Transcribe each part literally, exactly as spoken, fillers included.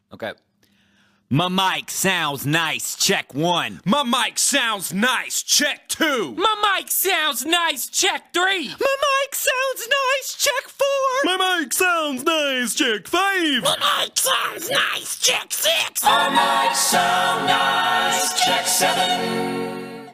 Okay. My mic sounds nice. Check one. My mic sounds nice. Check two. My mic sounds nice. Check three. My mic sounds nice. Check four. My mic sounds nice. Check five. My mic sounds nice. Check six. My mic sounds nice. Check seven.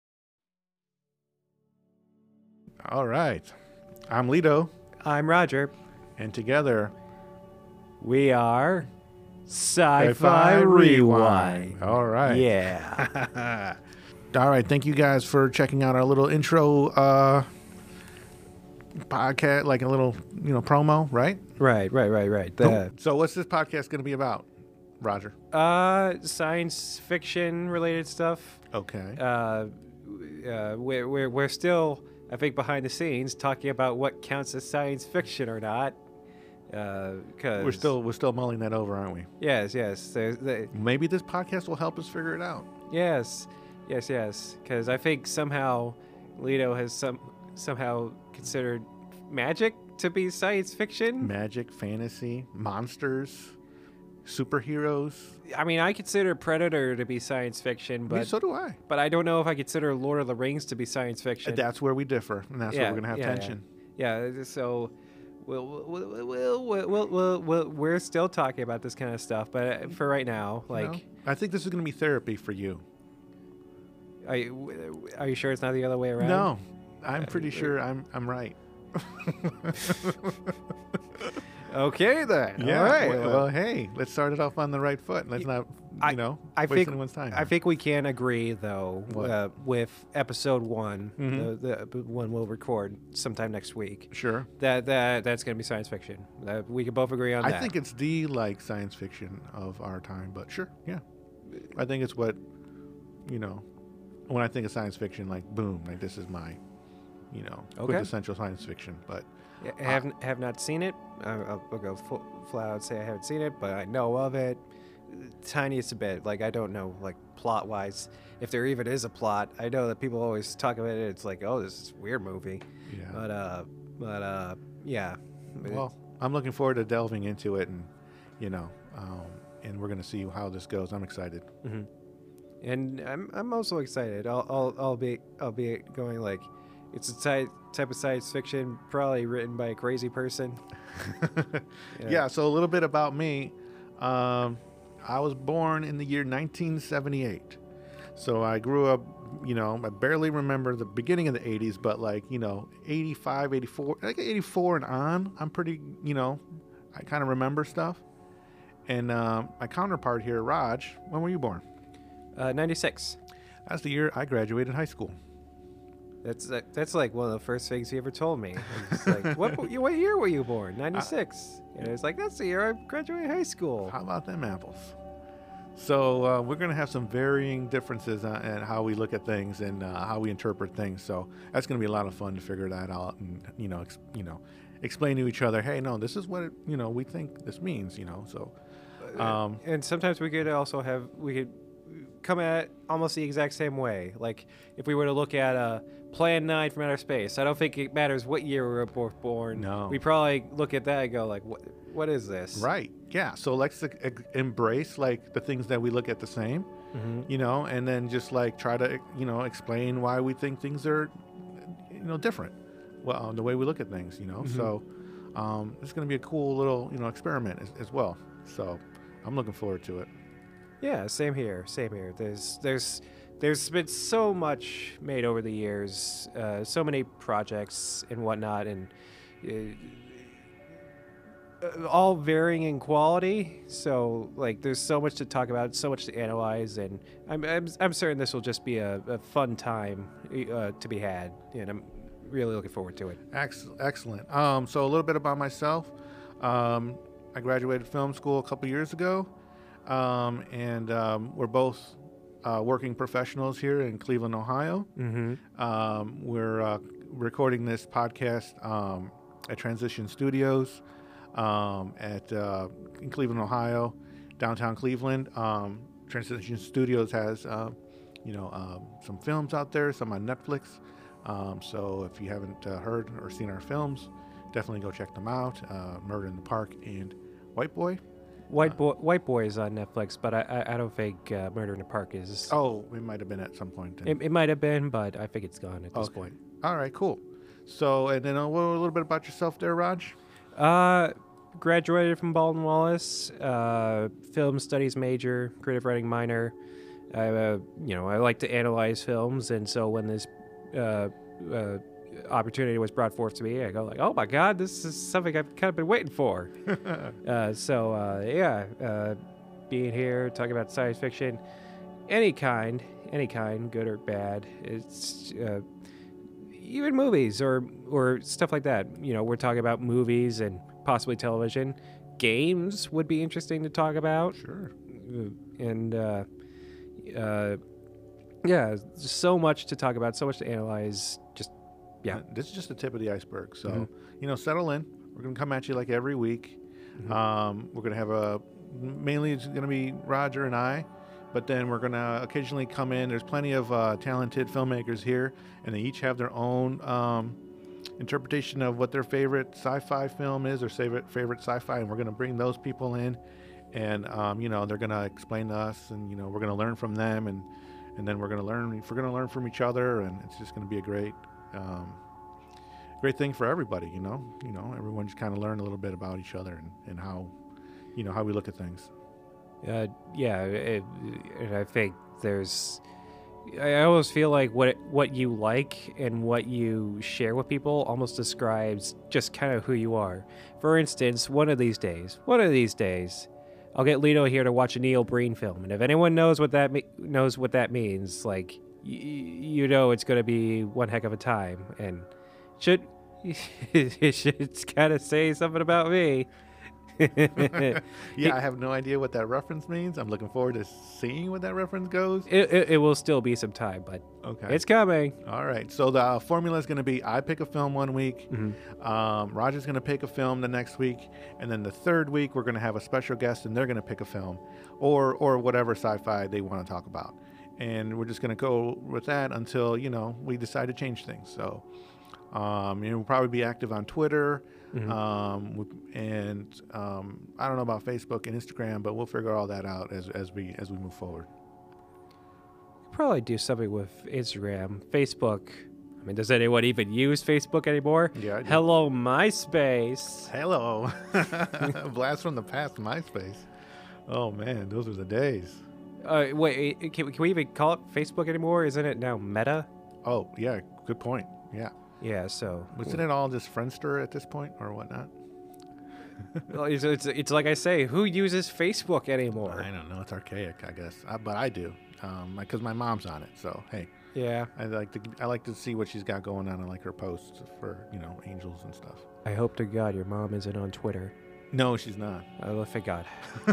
All right. I'm Lito, I'm Roger. and together, We are Sci-Fi, Sci-Fi Rewind. all right. Yeah. All right. Thank you guys for checking out our little intro uh, podcast, like a little, you know, promo, right? right, right, right, right. The So, what's this podcast going to be about, Roger? uh, science fiction related stuff. Okay. Uh, uh, we're, we're, we're still, I think, behind the scenes talking about what counts as science fiction or not. Uh, cause we're still we're still mulling that over, aren't we? yes, yes, there's the, Maybe this podcast will help us figure it out. yes, yes, yes. Because I think somehow Lito has some somehow considered magic to be science fiction. Magic, fantasy, monsters, superheroes. I mean, I consider Predator to be science fiction, I but mean, so do I. but I don't know if I consider Lord of the Rings to be science fiction. That's where we differ, and that's where we're gonna have yeah, tension. Yeah. yeah, so we'll, we'll, we'll, we'll, we'll, we'll, we'll, we're still talking about this kind of stuff, but for right now, You like, know? I think this is gonna be therapy for you. are you, are you sure it's not the other way around? No, I'm pretty sure I'm I'm right. Okay, then. Yeah. All right. Well, well, well, hey, let's start it off on the right foot. Let's not, you I- know, I waste think anyone's time. I think we can agree though What? uh, with episode one, Mhm. the, the one we'll record sometime next week. Sure. That that that's gonna be science fiction. Uh, we can both agree on I that. think it's the like science fiction of our time, but sure, yeah. I think it's what, you know, when I think of science fiction, like boom, like this is my, you know, Okay. quintessential science fiction. But Yeah, I have have not seen it. I- I'll, I'll go full, flat out and say I haven't seen it, but I know of it. Tiniest a bit. Like I don't know, like plot wise, if there even is a plot. I know that people always talk about it. It's like, oh, this is a weird movie. yeah, But uh, but uh, yeah. well, I'm looking forward to delving into it, and you know, um, and we're gonna see how this goes. I'm excited. Mhm. And I'm I'm also excited. I'll I'll I'll be I'll be going like, it's a type type of science fiction probably written by a crazy person. Yeah. So a little bit about me. Um, I was born in the year nineteen seventy-eight. So I grew up, you know, I barely remember the beginning of the eighties, but like, you know, eighty-five, eighty-four, like eighty-four and on, I'm pretty, you know, I kind of remember stuff. And um, my counterpart here, Raj, when were you born? Uh, ninety-six. That's the year I graduated high school. That's that, that's like one of the first things he ever told me. It's like, what what year were you born? ninety-six. And it's like, that's the year I graduated high school. How about them apples? So uh, we're going to have some varying differences uh, in how we look at things and uh, how we interpret things. So that's going to be a lot of fun to figure that out and, you know, ex- you know, explain to each other, hey, no, this is what, it, you know, we think this means, you know, so. Um, And sometimes we could also have, we could come at it almost the exact same way. Like if we were to look at uh, Plan nine from Outer Space, I don't think it matters what year we were both born. No. We probably look at that and go like, what what is this? Right. Yeah. So let's like, ex- embrace like the things that we look at the same, Mhm. you know, and then just like try to, you know, explain why we think things are, you know, different. Well, um, the way we look at things, you know. So um, it's going to be a cool little, you know, experiment as, as well. So I'm looking forward to it. Yeah, same here. Same here. There's there's there's been so much made over the years, uh, so many projects and whatnot, and uh, uh, all varying in quality. So like, there's so much to talk about, so much to analyze, and I'm I'm, I'm certain this will just be a, a fun time uh, to be had, and I'm really looking forward to it. Ex- excellent. Um, so a little bit about myself. Um, I graduated film school a couple years ago, um, and um, we're both uh, working professionals here in Cleveland, Ohio. Mm-hmm. Um, we're uh, recording this podcast um, at Transition Studios um, at uh, in Cleveland, Ohio, downtown Cleveland. Um, Transition Studios has, uh, you know, um, some films out there, some on Netflix. Um, so if you haven't uh, heard or seen our films, definitely go check them out. Uh, Murder in the Park and White Boy. White boy, White Boy is on Netflix, but I I, I don't think uh, Murder in the Park is. Oh, it might have been at some point. Then. It, it might have been, but I think it's gone at this Okay. point. All right, cool. So, and then a little, a little bit about yourself there, Raj. Uh, graduated from Baldwin Wallace, uh, film studies major, creative writing minor. I, uh, you know, I like to analyze films, and so when this uh, uh, opportunity was brought forth to me, I go like, "Oh my God, this is something I've kind of been waiting for." uh, so uh, yeah, uh, being here talking about science fiction, any kind, any kind, good or bad. It's uh, even movies or or stuff like that. You know, we're talking about movies and possibly television. Games would be interesting to talk about. Sure. And uh, uh, yeah, so much to talk about, so much to analyze. Just yeah, Uh, This is just the tip of the iceberg. So, Mhm. you know, settle in. We're going to come at you like every week. Mhm. Um, we're going to have a, mainly it's going to be Roger and I, but then we're going to occasionally come in. There's plenty of uh, talented filmmakers here, and they each have their own um, interpretation of what their favorite sci-fi film is, or favorite, favorite sci-fi, and we're going to bring those people in, and, um, you know, they're going to explain to us, and, you know, we're going to learn from them, and, and then we're going to learn, if we're going to learn from each other, and it's just going to be a great, um, great thing for everybody, you know. You know, everyone just kind of learn a little bit about each other and, and how, you know, how we look at things. uh, yeah. It, and I think there's. I always feel like what what you like and what you share with people almost describes just kind of who you are. For instance, one of these days, one of these days, I'll get Lito here to watch a Neil Breen film, and if anyone knows what that me- knows what that means, like y- you know, it's going to be one heck of a time, and should it should kind of say something about me. Yeah, I have no idea what that reference means. I'm looking forward to seeing what that reference goes. It, it, it will still be some time, but Okay. it's coming. All right. So the uh, formula is going to be I pick a film one week, Mm-hmm. um, Roger's going to pick a film the next week, and then the third week we're going to have a special guest and they're going to pick a film or or whatever sci-fi they want to talk about. And we're just going to go with that until, you know, we decide to change things. So, um, you know, we'll probably be active on Twitter. Mm-hmm. Um, we- and um, I don't know about Facebook and Instagram, but we'll figure all that out as, as we as we move forward. Probably do something with Instagram, Facebook. I mean, does anyone even use Facebook anymore? Yeah, I do. Hello, MySpace. Hello, blast from the past, MySpace. Oh man, those were the days. Uh, wait, eh, can, we- can we even call it Facebook anymore? Isn't it now Meta? Oh yeah, good point. Yeah, Yeah, so. wasn't it all just Friendster at this point or whatnot? Well, it's, it's, it's like I say, who uses Facebook anymore? I don't know. It's archaic, I guess, I, but I do, um, because my mom's on it. So hey, Yeah. I like to I like to see what she's got going on. I like her posts for, you know, angels and stuff. I hope to God your mom isn't on Twitter. No, she's not. Oh, thank God.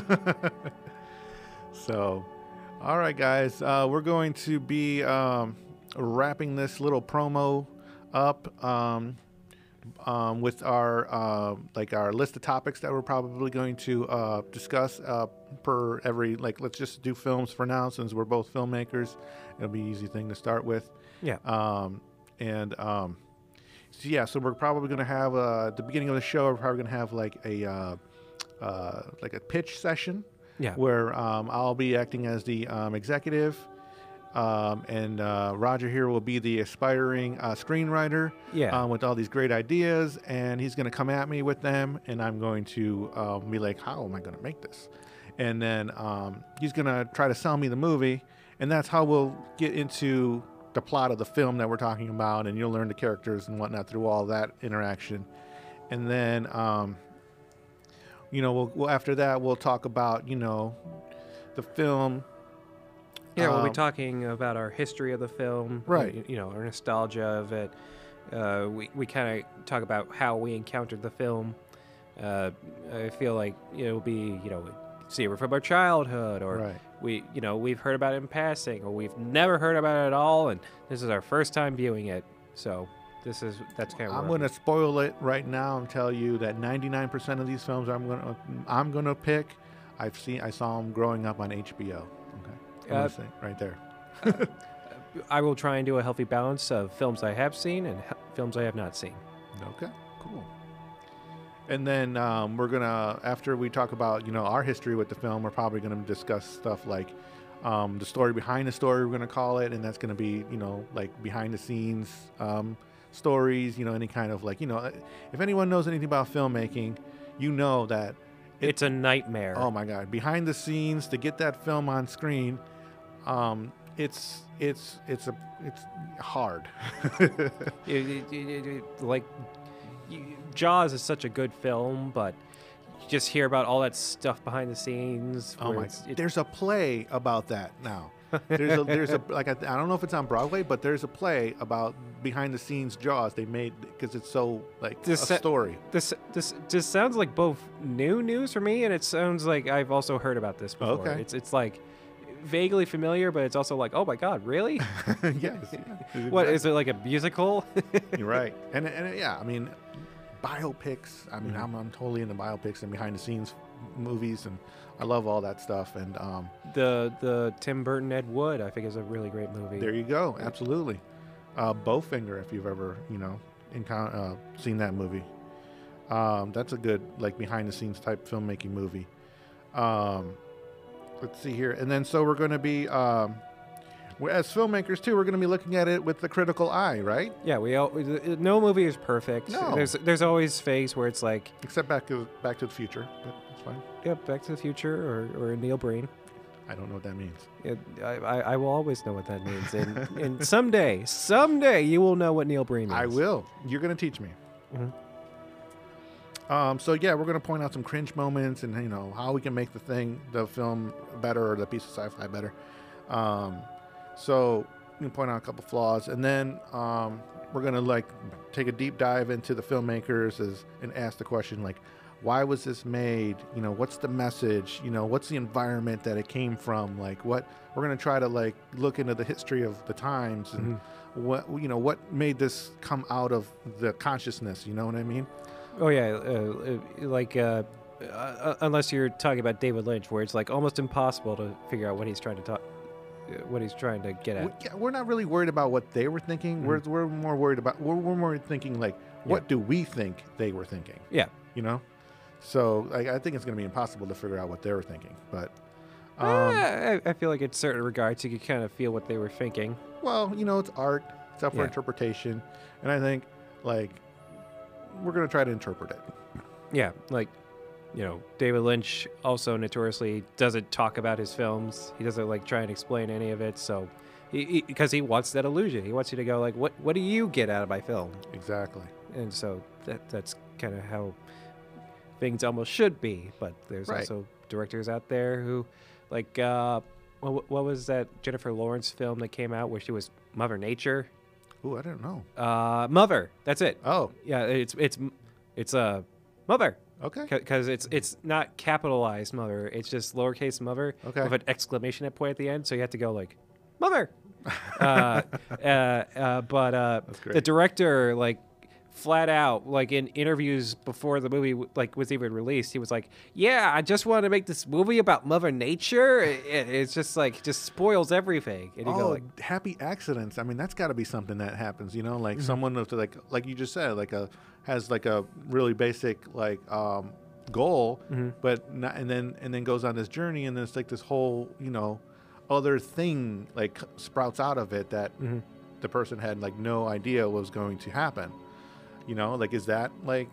So, all right, guys, uh, we're going to be um, wrapping this little promo up um, um, with our uh, like our list of topics that we're probably going to uh, discuss uh, per every like. Let's just do films for now, since we're both filmmakers. It'll be an easy thing to start with. Yeah. Um, and um, so yeah, so we're probably going to have uh, at the beginning of the show. We're probably going to have like a uh, uh, like a pitch session. Yeah. Where um, I'll be acting as the um, executive, um, and uh, Roger here will be the aspiring uh, screenwriter. Yeah. Um, with all these great ideas, and he's going to come at me with them, and I'm going to um, be like, "How am I going to make this?" And then um, he's going to try to sell me the movie, and that's how we'll get into the plot of the film that we're talking about, and you'll learn the characters and whatnot through all that interaction, and then. Um, You know, we'll, we'll after that we'll talk about, you know, the film. Yeah, we'll be Um, talking about our history of the film, Right. You, you know, our nostalgia of it. Uh, we we kind of talk about how we encountered the film. Uh, I feel like it'll be, you know, see it from our childhood, or Right. we, you know, we've heard about it in passing, or we've never heard about it at all, and this is our first time viewing it. So this is that's kind of. I'm going to spoil it right now and tell you that ninety-nine percent of these films I'm going to I'm going to pick. I've seen I saw them growing up on H B O. Okay, I'm gonna Uh, say right there. I will try and do a healthy balance of films I have seen and he- films I have not seen. Okay, cool. And then um, we're gonna, after we talk about you know our history with the film, we're probably gonna discuss stuff like um, the story behind the story. We're gonna call it, and that's gonna be you know like behind the scenes um, stories. You know, any kind of like you know, if anyone knows anything about filmmaking, you know that it, It's a nightmare. oh my god, behind the scenes to get that film on screen, um, it's it's it's a it's hard. It- it- it- it- it- like you, Jaws is such a good film, but you just hear about all that stuff behind the scenes. Oh where my! it's- it- There's a play about that now. There's a there's a like I, I don't know if it's on Broadway, but there's a play about behind the scenes Jaws they made because it's so like This a sa- story. This this just sounds like both new news for me, and it sounds like I've also heard about this before. Okay. It's it's like vaguely familiar, but it's also like, oh my god, really? yes. Yeah, What is it, like a musical? You're right. And and yeah, I mean, biopics. I mean, I'm I'm totally into biopics and behind the scenes movies, and I love all that stuff. And um, the the Tim Burton Ed Wood, I think, is a really great movie. there you go. Absolutely. Uh, Bowfinger, if you've ever you know encou- uh, seen that movie. Um, that's a good like behind the scenes type filmmaking movie. Um, let's see here, and then so we're going to be um, we're- as filmmakers too. We're going to be looking at it with the critical eye, right? Yeah, we all no movie is perfect. No. There's there's always phase where it's like, Except Back to Back to the Future, but that's fine. yeah, Back to the Future or, or Neil Breen. I don't know what that means. It, I, I I will always know what that means, and and someday someday you will know what Neil Breen means. I will. You're going to teach me. Mhm. Um, so yeah, we're going to point out some cringe moments and you know how we can make the thing, the film better or the piece of sci-fi better. Um, so we can point out a couple flaws, and then um, we're going to like take a deep dive into the filmmakers as, and ask the question like, why was this made? You know, what's the message? You know, what's the environment that it came from? Like, what we're going to try to like look into the history of the times and what you know what made this come out of the consciousness. You know what I mean? Oh yeah, uh, uh, like uh, uh, unless you're talking about David Lynch, where it's like almost impossible to figure out what he's trying to talk, uh, what he's trying to get We, at. yeah, we're not really worried about what they were thinking. We're, we're more worried about we're, we're more thinking like what do we think they were thinking? Yeah. You know, so like, I think it's going to be impossible to figure out what they were thinking. But um, Uh, I, I feel like in certain regards you could kind of feel what they were thinking. well, you know, it's art. It's up for Yeah. interpretation, and I think like we're going to try to interpret it. Yeah, like, you know, David Lynch also notoriously doesn't talk about his films. He doesn't like try and explain any of it. So, he, because he, he wants that illusion, he wants you to go like, what What do you get out of my film? Exactly. And so that that's kind of how things almost should be. But there's Right. also directors out there who, like, uh, what, what was that Jennifer Lawrence film that came out where she was Mother Nature? Ooh, I don't know. Uh, Mother. That's it. Oh, Yeah, it's it's it's a uh, Mother. okay. Because it's it's not capitalized mother, it's just lowercase mother Okay. with an exclamation point at the end. So you have to go like, mother. uh, uh, uh, but uh, That's the great. director, like, flat out, like in interviews before the movie like was even released, he was like, "Yeah, I just wanted to make this movie about Mother Nature." It, it- it's just like just spoils everything. And you go Oh, like, happy accidents. I mean, that's got to be something that happens, you know, Mm-hmm. like someone with like, like you just said, like a has like a really basic like um, goal, Mm-hmm. but not, and then and then goes on this journey, and then it's like this whole, you know, other thing like sprouts out of it that Mm-hmm. the person had like no idea was going to happen. You know, like is that like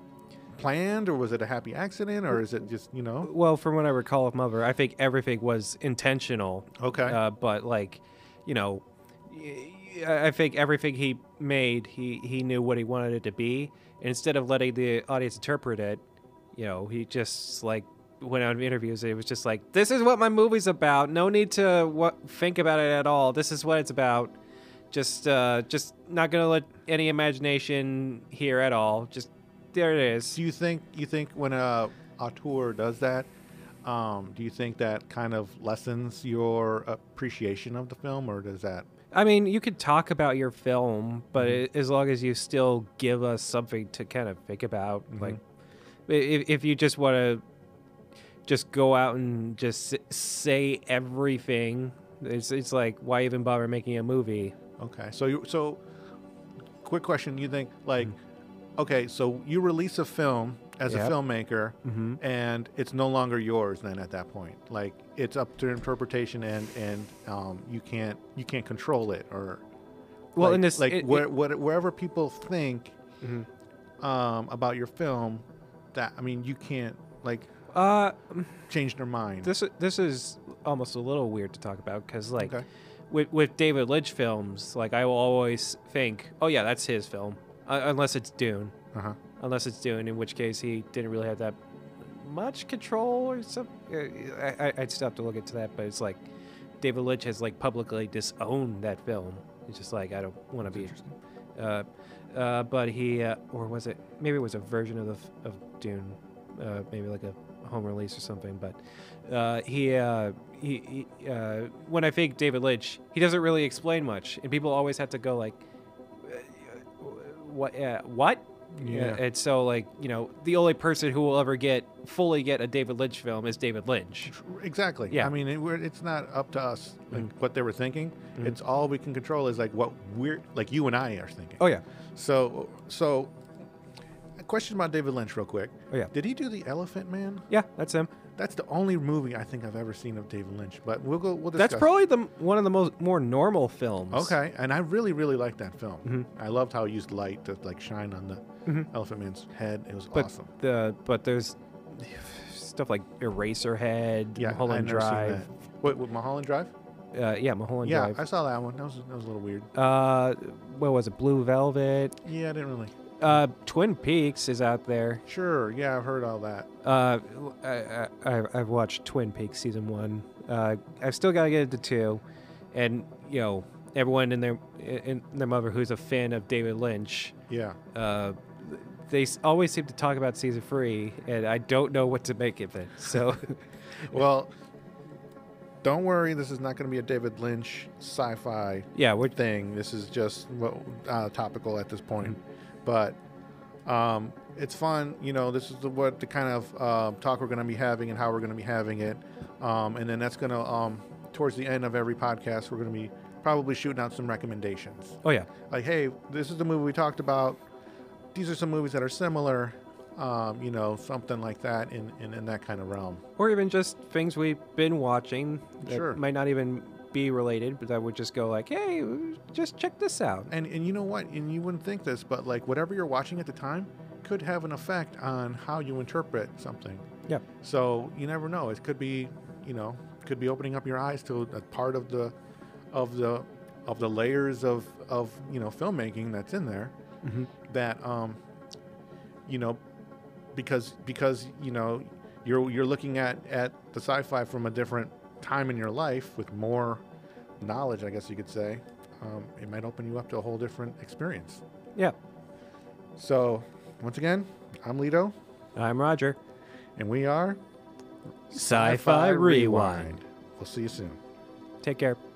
planned, or was it a happy accident, or is it just you know? well, from what I recall of Mother, I think everything was intentional. Okay. Uh, but like, you know, y- I I think everything he made, he he knew what he wanted it to be. And instead of letting the audience interpret it, you know, he just like went out of interviews. It was just like, this is what my movie's about. No need to what think about it at all. This is what it's about. Just uh, just not gonna let any imagination here at all. Just there it is. Do you think you think when a auteur does that, um, do you think that kind of lessens your appreciation of the film, or does that? I mean, you could talk about your film, but i as long as you still give us something to kind of think about, like if, if you just want to just go out and just s- say everything, it's it's like, why even bother making a movie? Okay, so you so quick question: you think like, okay, so you release a film as Yep. a filmmaker, Mhm. and it's no longer yours then at that point. Like it's up to interpretation, and and um, you can't you can't control it or. Well, like, in this- like it- where, it- where, wherever people think Mhm. um, about your film, that I mean, you can't like Uh, change their mind. this this is almost a little weird to talk about because like Okay. with with David Lynch films, like I will always think, oh yeah, that's his film, uh, unless it's Dune. Uh huh. Unless it's Dune, in which case he didn't really have that much control or something. I, I, I'd still have to look into that, but it's like David Lynch has like publicly disowned that film. He's just like, I don't want to be. Uh, uh, but he, uh, or was it? Maybe it was a version of the f- of Dune, uh, maybe like a home release or something. But uh, he, uh, he, he uh, when I think David Lynch, he doesn't really explain much, and people always have to go like, uh, what? Uh, what? Yeah. And so, like, you know, the only person who will ever get fully get a David Lynch film is David Lynch. Exactly. Yeah. I mean, it, we're, it's not up to us like what they were thinking. Mhm. It's all we can control is like what we're like you and I are thinking. Oh yeah. So so, a question about David Lynch, real quick. Oh yeah. Did he do the Elephant Man? Yeah, that's him. That's the only movie I think I've ever seen of David Lynch. But we'll go. We'll discuss. That's probably the one of the most more normal films. Okay, and I really, really liked that film. Mhm. I loved how he used light to like shine on the Mhm. Elephant Man's head. It was But awesome. the but there's stuff like Eraserhead, Yeah, Mulholland I've never seen Drive. that. What, what Mulholland Drive? Uh, yeah, Mulholland Yeah, Drive. I saw that one. That was that was a little weird. Uh, what was it? Blue Velvet. Yeah, I didn't really. Uh, Twin Peaks is out there. Sure. Yeah, I've heard all that. Uh, I, I, I've watched Twin Peaks season one. Uh, I've still got to get into two, and you know everyone in their in their mother who's a fan of David Lynch. Yeah. Uh, they s- always seem to talk about season three, and I don't know what to make of it. So, Well, don't worry. This is not going to be a David Lynch sci-fi yeah, we're thing. This is just what, uh, topical at this point. But um, it's fun. You know, this is the, what the kind of uh, talk we're going to be having and how we're going to be having it. Um, and then that's going to, um, towards the end of every podcast, we're going to be probably shooting out some recommendations. oh yeah, Like, hey, this is the movie we talked about. These are some movies that are similar. Um, you know, something like that in, in, in that kind of realm. or even just things we've been watching that Sure. might not even be related, but that would just go like, hey, just check this out. And and you know what? And you wouldn't think this, but like whatever you're watching at the time could have an effect on how you interpret something. Yeah. So you never know. It could be, you know, could be opening up your eyes to a part of the, of the, of the layers of of you know filmmaking that's in there. Mhm. That um, you know, because because you know you're you're looking at at the sci-fi from a different time in your life with more knowledge, I guess you could say. Um, it might open you up to a whole different experience. Yeah. So, once again, I'm Lito, I'm Roger. and we are Sci-Fi Rewind. We'll see you soon. Take care.